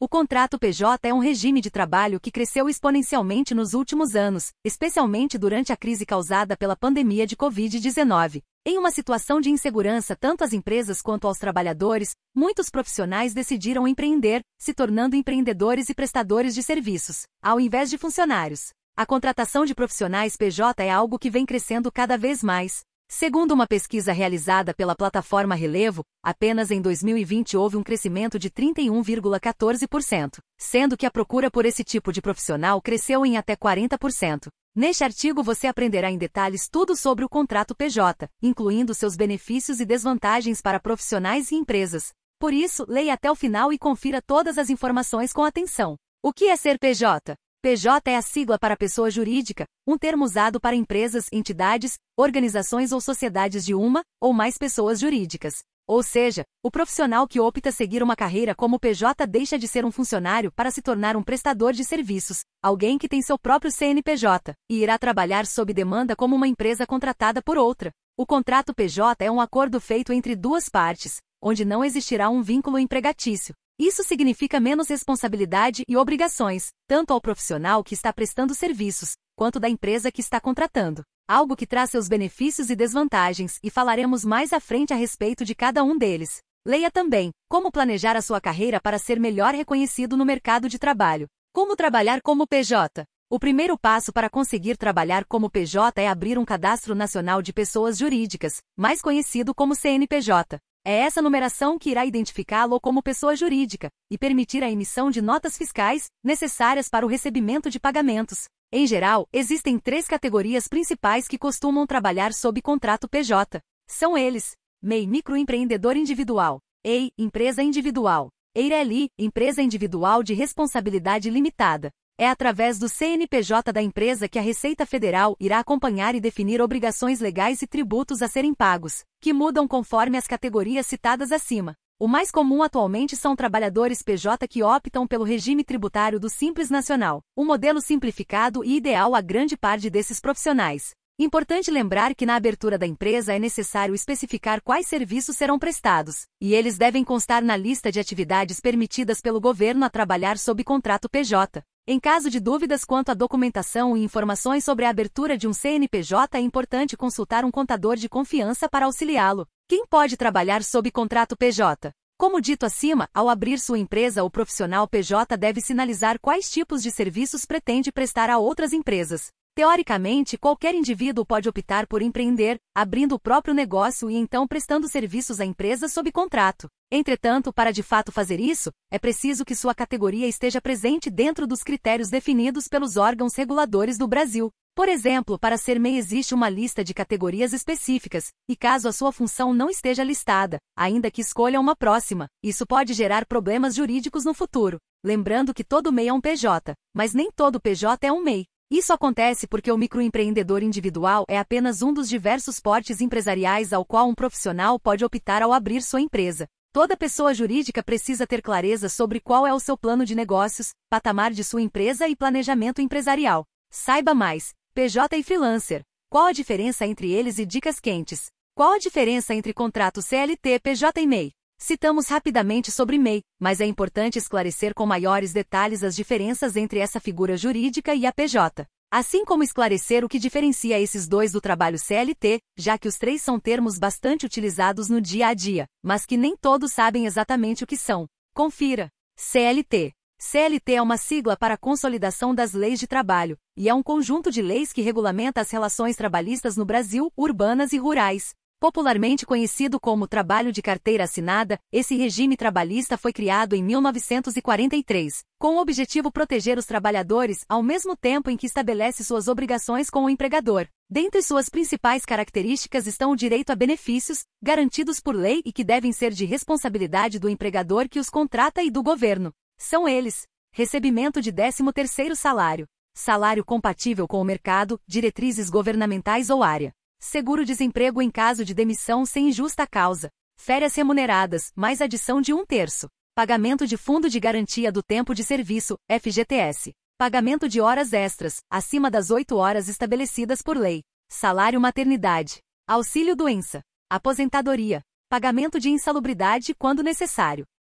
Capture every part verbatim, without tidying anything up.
O contrato P J é um regime de trabalho que cresceu exponencialmente nos últimos anos, especialmente durante a crise causada pela pandemia de covid dezenove. Em uma situação de insegurança tanto às empresas quanto aos trabalhadores, muitos profissionais decidiram empreender, se tornando empreendedores e prestadores de serviços, ao invés de funcionários. A contratação de profissionais P J é algo que vem crescendo cada vez mais. Segundo uma pesquisa realizada pela plataforma Relevo, apenas em dois mil e vinte houve um crescimento de trinta e um vírgula quatorze por cento, sendo que a procura por esse tipo de profissional cresceu em até quarenta por cento. Neste artigo você aprenderá em detalhes tudo sobre o contrato P J, incluindo seus benefícios e desvantagens para profissionais e empresas. Por isso, leia até o final e confira todas as informações com atenção. O que é ser P J? P J é a sigla para pessoa jurídica, um termo usado para empresas, entidades, organizações ou sociedades de uma ou mais pessoas jurídicas. Ou seja, o profissional que opta seguir uma carreira como P J deixa de ser um funcionário para se tornar um prestador de serviços, alguém que tem seu próprio C N P J, e irá trabalhar sob demanda como uma empresa contratada por outra. O contrato P J é um acordo feito entre duas partes, onde não existirá um vínculo empregatício. Isso significa menos responsabilidade e obrigações, tanto ao profissional que está prestando serviços, quanto da empresa que está contratando. Algo que traz seus benefícios e desvantagens, e falaremos mais à frente a respeito de cada um deles. Leia também como planejar a sua carreira para ser melhor reconhecido no mercado de trabalho. Como trabalhar como P J? O primeiro passo para conseguir trabalhar como P J é abrir um cadastro nacional de pessoas jurídicas, mais conhecido como C N P J. É essa numeração que irá identificá-lo como pessoa jurídica e permitir a emissão de notas fiscais necessárias para o recebimento de pagamentos. Em geral, existem três categorias principais que costumam trabalhar sob contrato P J. São eles: M E I, microempreendedor individual; E I, empresa individual; E I R L I, empresa individual de responsabilidade limitada. É através do C N P J da empresa que a Receita Federal irá acompanhar e definir obrigações legais e tributos a serem pagos, que mudam conforme as categorias citadas acima. O mais comum atualmente são trabalhadores P J que optam pelo regime tributário do Simples Nacional, um modelo simplificado e ideal a grande parte desses profissionais. Importante lembrar que na abertura da empresa é necessário especificar quais serviços serão prestados, e eles devem constar na lista de atividades permitidas pelo governo a trabalhar sob contrato P J. Em caso de dúvidas quanto à documentação e informações sobre a abertura de um C N P J, é importante consultar um contador de confiança para auxiliá-lo. Quem pode trabalhar sob contrato P J? Como dito acima, ao abrir sua empresa, o profissional P J deve sinalizar quais tipos de serviços pretende prestar a outras empresas. Teoricamente, qualquer indivíduo pode optar por empreender, abrindo o próprio negócio e então prestando serviços à empresa sob contrato. Entretanto, para de fato fazer isso, é preciso que sua categoria esteja presente dentro dos critérios definidos pelos órgãos reguladores do Brasil. Por exemplo, para ser M E I existe uma lista de categorias específicas, e caso a sua função não esteja listada, ainda que escolha uma próxima, isso pode gerar problemas jurídicos no futuro. Lembrando que todo M E I é um P J, mas nem todo P J é um M E I. Isso acontece porque o microempreendedor individual é apenas um dos diversos portes empresariais ao qual um profissional pode optar ao abrir sua empresa. Toda pessoa jurídica precisa ter clareza sobre qual é o seu plano de negócios, patamar de sua empresa e planejamento empresarial. Saiba mais. P J e freelancer. Qual a diferença entre eles e dicas quentes? Qual a diferença entre contrato C L T, P J e M E I? Citamos rapidamente sobre M E I, mas é importante esclarecer com maiores detalhes as diferenças entre essa figura jurídica e a P J. Assim como esclarecer o que diferencia esses dois do trabalho C L T, já que os três são termos bastante utilizados no dia a dia, mas que nem todos sabem exatamente o que são. Confira. C L T. C L T é uma sigla para Consolidação das Leis de Trabalho, e é um conjunto de leis que regulamenta as relações trabalhistas no Brasil, urbanas e rurais. Popularmente conhecido como trabalho de carteira assinada, esse regime trabalhista foi criado em mil novecentos e quarenta e três, com o objetivo de proteger os trabalhadores, ao mesmo tempo em que estabelece suas obrigações com o empregador. Dentre suas principais características estão o direito a benefícios, garantidos por lei e que devem ser de responsabilidade do empregador que os contrata e do governo. São eles: recebimento de décimo terceiro salário, salário compatível com o mercado, diretrizes governamentais ou área, seguro-desemprego em caso de demissão sem justa causa, férias remuneradas, mais adição de um terço, pagamento de fundo de garantia do tempo de serviço, F G T S, pagamento de horas extras, acima das oito horas estabelecidas por lei, salário maternidade, auxílio-doença, aposentadoria, pagamento de insalubridade quando necessário,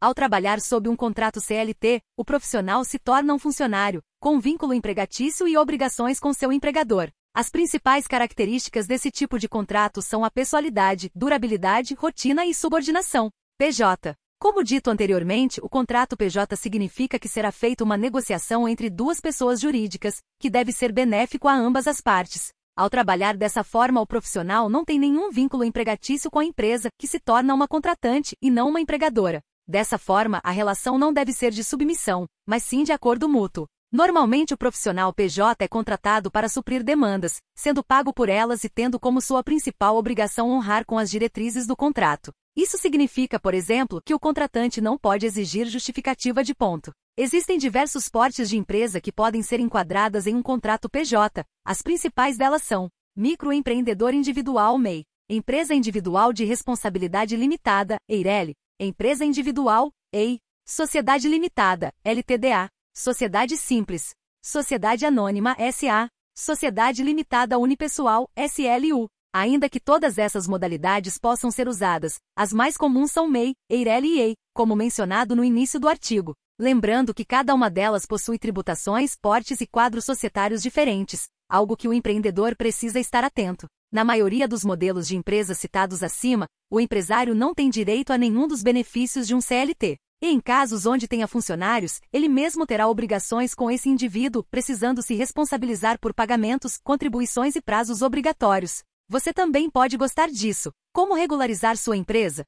Ao trabalhar sob um contrato C L T, o profissional se torna um funcionário, com vínculo empregatício e obrigações com seu empregador. As principais características desse tipo de contrato são a pessoalidade, durabilidade, rotina e subordinação. P J. Como dito anteriormente, o contrato P J significa que será feita uma negociação entre duas pessoas jurídicas, que deve ser benéfico a ambas as partes. Ao trabalhar dessa forma, o profissional não tem nenhum vínculo empregatício com a empresa, que se torna uma contratante e não uma empregadora. Dessa forma, a relação não deve ser de submissão, mas sim de acordo mútuo. Normalmente o profissional P J é contratado para suprir demandas, sendo pago por elas e tendo como sua principal obrigação honrar com as diretrizes do contrato. Isso significa, por exemplo, que o contratante não pode exigir justificativa de ponto. Existem diversos portes de empresa que podem ser enquadradas em um contrato P J. As principais delas são: microempreendedor individual M E I, empresa individual de responsabilidade limitada, EIRELI, empresa individual, E I, sociedade limitada, L T D A, sociedade simples, sociedade anônima, S A, sociedade limitada unipessoal, S L U. Ainda que todas essas modalidades possam ser usadas, as mais comuns são M E I, EIRELI e E I, como mencionado no início do artigo. Lembrando que cada uma delas possui tributações, portes e quadros societários diferentes, algo que o empreendedor precisa estar atento. Na maioria dos modelos de empresas citados acima, o empresário não tem direito a nenhum dos benefícios de um C L T. E em casos onde tenha funcionários, ele mesmo terá obrigações com esse indivíduo, precisando se responsabilizar por pagamentos, contribuições e prazos obrigatórios. Você também pode gostar disso. Como regularizar sua empresa?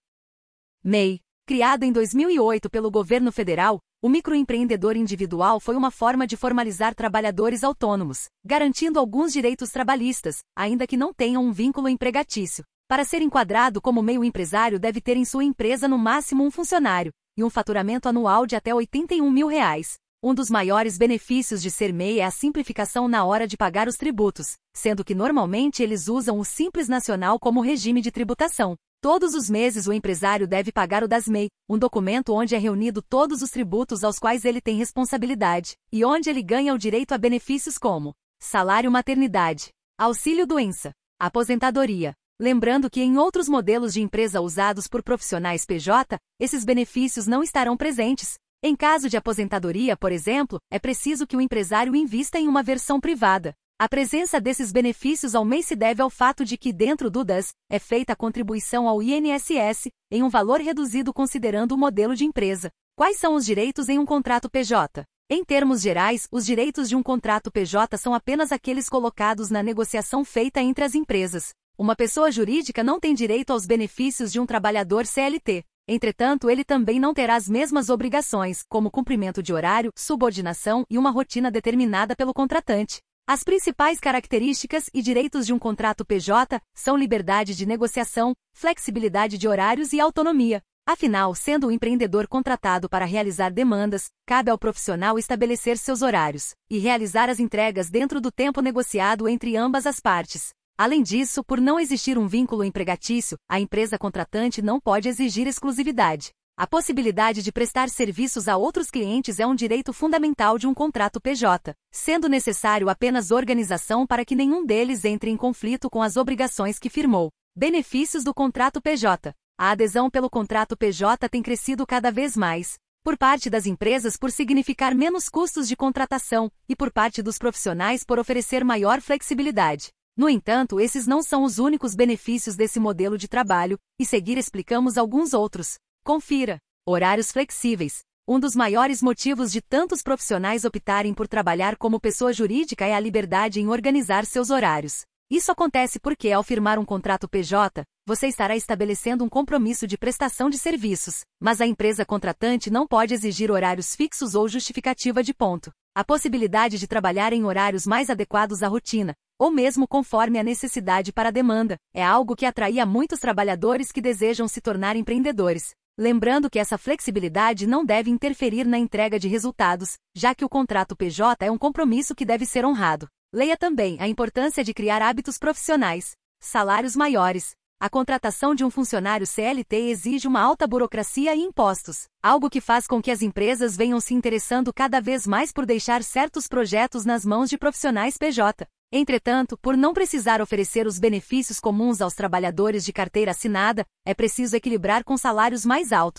M E I. Criado em dois mil e oito pelo governo federal, o microempreendedor individual foi uma forma de formalizar trabalhadores autônomos, garantindo alguns direitos trabalhistas, ainda que não tenham um vínculo empregatício. Para ser enquadrado como M E I, o empresário deve ter em sua empresa no máximo um funcionário, e um faturamento anual de até oitenta e um mil reais. Um dos maiores benefícios de ser M E I é a simplificação na hora de pagar os tributos, sendo que normalmente eles usam o Simples Nacional como regime de tributação. Todos os meses o empresário deve pagar o DAS-M E I, um documento onde é reunido todos os tributos aos quais ele tem responsabilidade, e onde ele ganha o direito a benefícios como salário maternidade, auxílio-doença, aposentadoria. Lembrando que em outros modelos de empresa usados por profissionais P J, esses benefícios não estarão presentes. Em caso de aposentadoria, por exemplo, é preciso que o empresário invista em uma versão privada. A presença desses benefícios ao M E I se deve ao fato de que, dentro do D A S, é feita a contribuição ao I N S S, em um valor reduzido considerando o modelo de empresa. Quais são os direitos em um contrato P J? Em termos gerais, os direitos de um contrato P J são apenas aqueles colocados na negociação feita entre as empresas. Uma pessoa jurídica não tem direito aos benefícios de um trabalhador C L T. Entretanto, ele também não terá as mesmas obrigações, como cumprimento de horário, subordinação e uma rotina determinada pelo contratante. As principais características e direitos de um contrato P J são liberdade de negociação, flexibilidade de horários e autonomia. Afinal, sendo o empreendedor contratado para realizar demandas, cabe ao profissional estabelecer seus horários e realizar as entregas dentro do tempo negociado entre ambas as partes. Além disso, por não existir um vínculo empregatício, a empresa contratante não pode exigir exclusividade. A possibilidade de prestar serviços a outros clientes é um direito fundamental de um contrato P J, sendo necessário apenas organização para que nenhum deles entre em conflito com as obrigações que firmou. Benefícios do contrato P J. A adesão pelo contrato P J tem crescido cada vez mais, por parte das empresas por significar menos custos de contratação, e por parte dos profissionais por oferecer maior flexibilidade. No entanto, esses não são os únicos benefícios desse modelo de trabalho, e seguir explicamos alguns outros. Confira. Horários flexíveis. Um dos maiores motivos de tantos profissionais optarem por trabalhar como pessoa jurídica é a liberdade em organizar seus horários. Isso acontece porque, ao firmar um contrato P J, você estará estabelecendo um compromisso de prestação de serviços, mas a empresa contratante não pode exigir horários fixos ou justificativa de ponto. A possibilidade de trabalhar em horários mais adequados à rotina, ou mesmo conforme a necessidade para a demanda, é algo que atrai a muitos trabalhadores que desejam se tornar empreendedores. Lembrando que essa flexibilidade não deve interferir na entrega de resultados, já que o contrato P J é um compromisso que deve ser honrado. Leia também a importância de criar hábitos profissionais. Salários maiores. A contratação de um funcionário C L T exige uma alta burocracia e impostos, algo que faz com que as empresas venham se interessando cada vez mais por deixar certos projetos nas mãos de profissionais P J. Entretanto, por não precisar oferecer os benefícios comuns aos trabalhadores de carteira assinada, é preciso equilibrar com salários mais altos.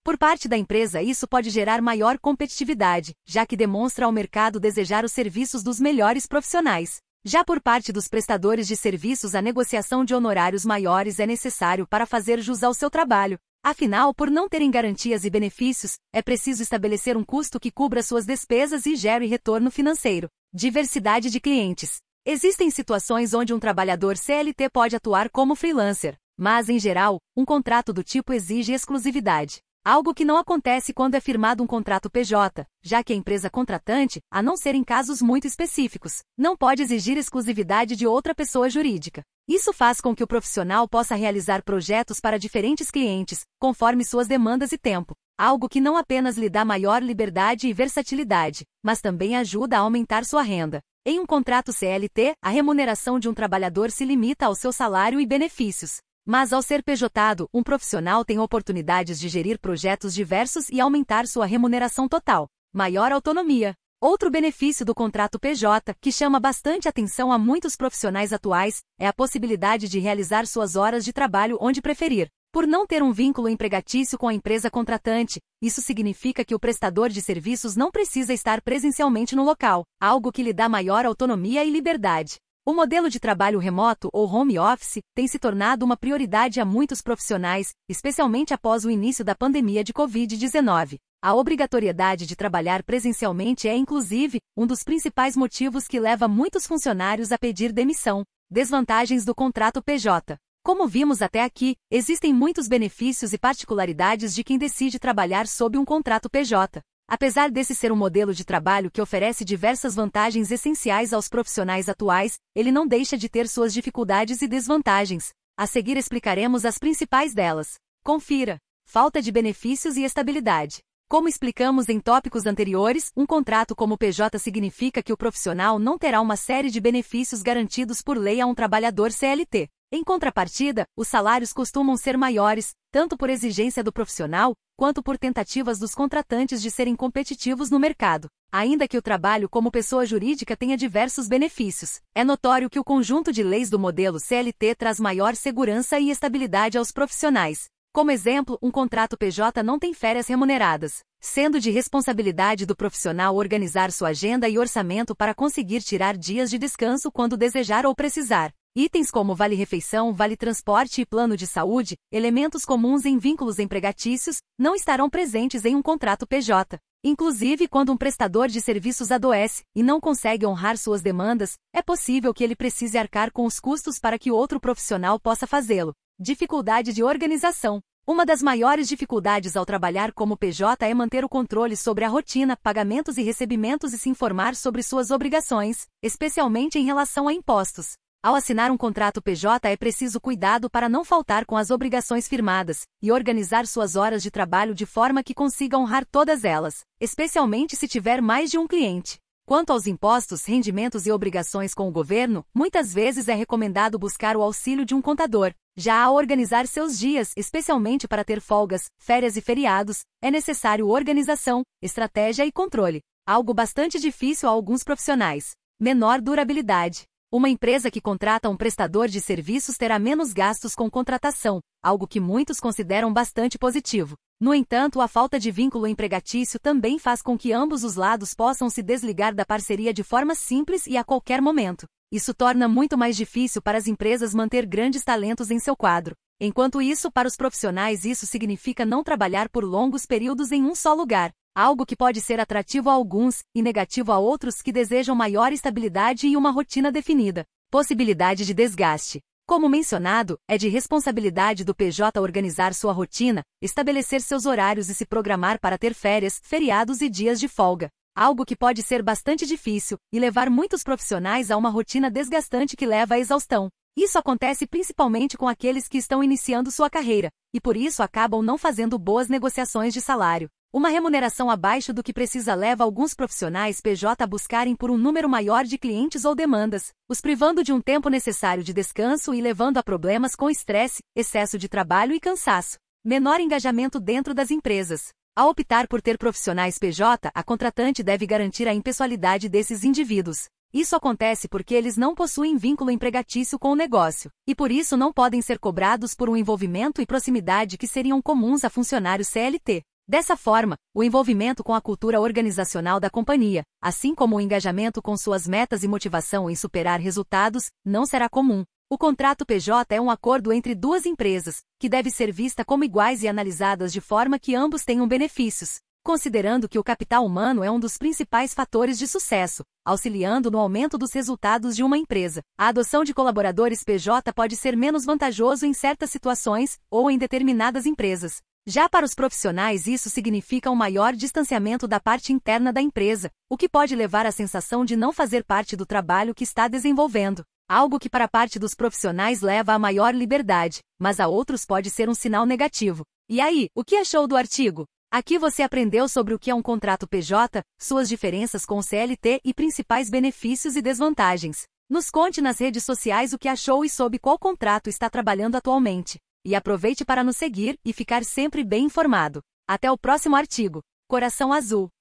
Por parte da empresa, isso pode gerar maior competitividade, já que demonstra ao mercado desejar os serviços dos melhores profissionais. Já por parte dos prestadores de serviços, a negociação de honorários maiores é necessário para fazer jus ao seu trabalho. Afinal, por não terem garantias e benefícios, é preciso estabelecer um custo que cubra suas despesas e gere retorno financeiro. Diversidade de clientes. Existem situações onde um trabalhador C L T pode atuar como freelancer, mas, em geral, um contrato do tipo exige exclusividade. Algo que não acontece quando é firmado um contrato P J, já que a empresa contratante, a não ser em casos muito específicos, não pode exigir exclusividade de outra pessoa jurídica. Isso faz com que o profissional possa realizar projetos para diferentes clientes, conforme suas demandas e tempo, algo que não apenas lhe dá maior liberdade e versatilidade, mas também ajuda a aumentar sua renda. Em um contrato C L T, a remuneração de um trabalhador se limita ao seu salário e benefícios. Mas ao ser pejotado, um profissional tem oportunidades de gerir projetos diversos e aumentar sua remuneração total. Maior autonomia. Outro benefício do contrato P J, que chama bastante atenção a muitos profissionais atuais, é a possibilidade de realizar suas horas de trabalho onde preferir. Por não ter um vínculo empregatício com a empresa contratante, isso significa que o prestador de serviços não precisa estar presencialmente no local, algo que lhe dá maior autonomia e liberdade. O modelo de trabalho remoto ou home office tem se tornado uma prioridade a muitos profissionais, especialmente após o início da pandemia de covid dezenove. A obrigatoriedade de trabalhar presencialmente é, inclusive, um dos principais motivos que leva muitos funcionários a pedir demissão. Desvantagens do contrato P J. Como vimos até aqui, existem muitos benefícios e particularidades de quem decide trabalhar sob um contrato P J. Apesar desse ser um modelo de trabalho que oferece diversas vantagens essenciais aos profissionais atuais, ele não deixa de ter suas dificuldades e desvantagens. A seguir explicaremos as principais delas. Confira. Falta de benefícios e estabilidade. Como explicamos em tópicos anteriores, um contrato como P J significa que o profissional não terá uma série de benefícios garantidos por lei a um trabalhador C L T. Em contrapartida, os salários costumam ser maiores, tanto por exigência do profissional, quanto por tentativas dos contratantes de serem competitivos no mercado. Ainda que o trabalho como pessoa jurídica tenha diversos benefícios, é notório que o conjunto de leis do modelo C L T traz maior segurança e estabilidade aos profissionais. Como exemplo, um contrato P J não tem férias remuneradas, sendo de responsabilidade do profissional organizar sua agenda e orçamento para conseguir tirar dias de descanso quando desejar ou precisar. Itens como vale-refeição, vale-transporte e plano de saúde, elementos comuns em vínculos empregatícios, não estarão presentes em um contrato P J. Inclusive, quando um prestador de serviços adoece e não consegue honrar suas demandas, é possível que ele precise arcar com os custos para que outro profissional possa fazê-lo. Dificuldade de organização. Uma das maiores dificuldades ao trabalhar como P J é manter o controle sobre a rotina, pagamentos e recebimentos e se informar sobre suas obrigações, especialmente em relação a impostos. Ao assinar um contrato P J é preciso cuidado para não faltar com as obrigações firmadas e organizar suas horas de trabalho de forma que consiga honrar todas elas, especialmente se tiver mais de um cliente. Quanto aos impostos, rendimentos e obrigações com o governo, muitas vezes é recomendado buscar o auxílio de um contador. Já ao organizar seus dias, especialmente para ter folgas, férias e feriados, é necessário organização, estratégia e controle, algo bastante difícil a alguns profissionais. Menor durabilidade. Uma empresa que contrata um prestador de serviços terá menos gastos com contratação, algo que muitos consideram bastante positivo. No entanto, a falta de vínculo empregatício também faz com que ambos os lados possam se desligar da parceria de forma simples e a qualquer momento. Isso torna muito mais difícil para as empresas manter grandes talentos em seu quadro. Enquanto isso, para os profissionais, isso significa não trabalhar por longos períodos em um só lugar, algo que pode ser atrativo a alguns e negativo a outros que desejam maior estabilidade e uma rotina definida. Possibilidade de desgaste. Como mencionado, é de responsabilidade do P J organizar sua rotina, estabelecer seus horários e se programar para ter férias, feriados e dias de folga. Algo que pode ser bastante difícil e levar muitos profissionais a uma rotina desgastante que leva à exaustão. Isso acontece principalmente com aqueles que estão iniciando sua carreira, e por isso acabam não fazendo boas negociações de salário. Uma remuneração abaixo do que precisa leva alguns profissionais P J a buscarem por um número maior de clientes ou demandas, os privando de um tempo necessário de descanso e levando a problemas com estresse, excesso de trabalho e cansaço. Menor engajamento dentro das empresas. Ao optar por ter profissionais P J, a contratante deve garantir a impessoalidade desses indivíduos. Isso acontece porque eles não possuem vínculo empregatício com o negócio, e por isso não podem ser cobrados por um envolvimento e proximidade que seriam comuns a funcionários C L T. Dessa forma, o envolvimento com a cultura organizacional da companhia, assim como o engajamento com suas metas e motivação em superar resultados, não será comum. O contrato P J é um acordo entre duas empresas, que deve ser vista como iguais e analisadas de forma que ambos tenham benefícios, considerando que o capital humano é um dos principais fatores de sucesso, auxiliando no aumento dos resultados de uma empresa. A adoção de colaboradores P J pode ser menos vantajoso em certas situações ou em determinadas empresas. Já para os profissionais, isso significa um maior distanciamento da parte interna da empresa, o que pode levar à sensação de não fazer parte do trabalho que está desenvolvendo. Algo que para parte dos profissionais leva a maior liberdade, mas a outros pode ser um sinal negativo. E aí, o que achou do artigo? Aqui você aprendeu sobre o que é um contrato P J, suas diferenças com o C L T e principais benefícios e desvantagens. Nos conte nas redes sociais o que achou e sob qual contrato está trabalhando atualmente. E aproveite para nos seguir e ficar sempre bem informado. Até o próximo artigo. Coração Azul.